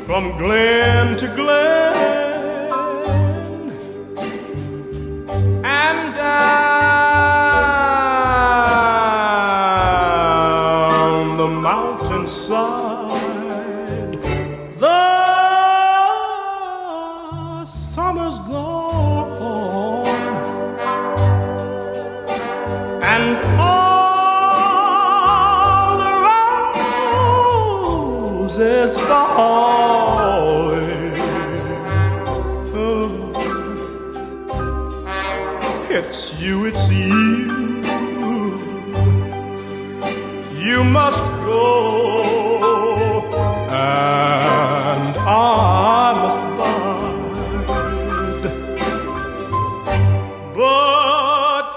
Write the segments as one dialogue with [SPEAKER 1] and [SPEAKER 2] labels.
[SPEAKER 1] from glen to glen and down the mountainside. The summer's gone and all the roses falling. Oh, it's you, it's you. You must go, and I must bide. But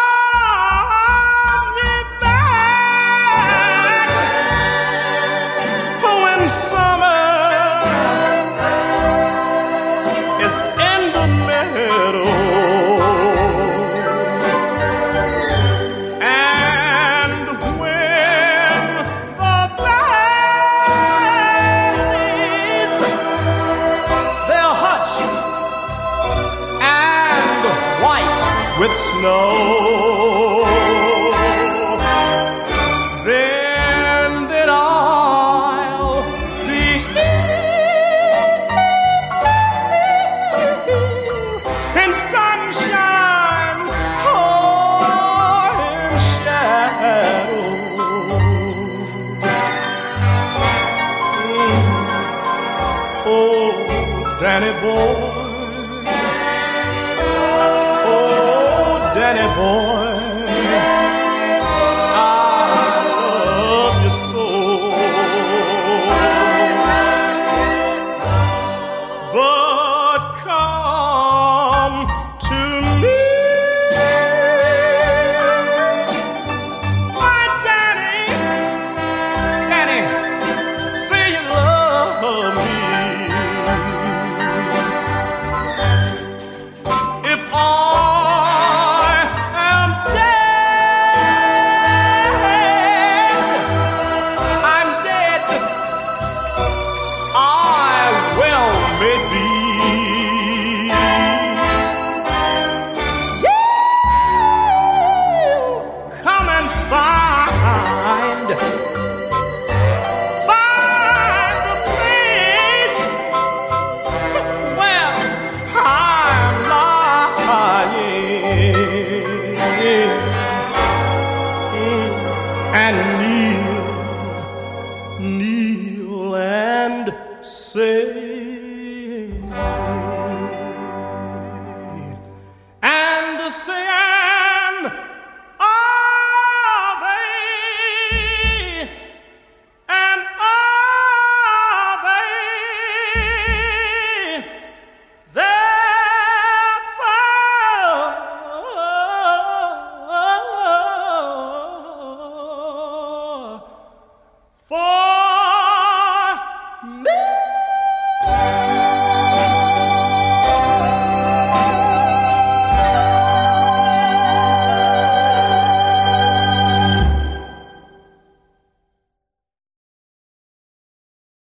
[SPEAKER 1] come me back when summer is in the meadow. With snow, then I'll be in sunshine or in shadow. Oh, Danny boy, Danny boy, I love you so. But come to me, my Danny, Danny, say you love me. If and kneel and say, and say an Ave, an Ave, therefore. For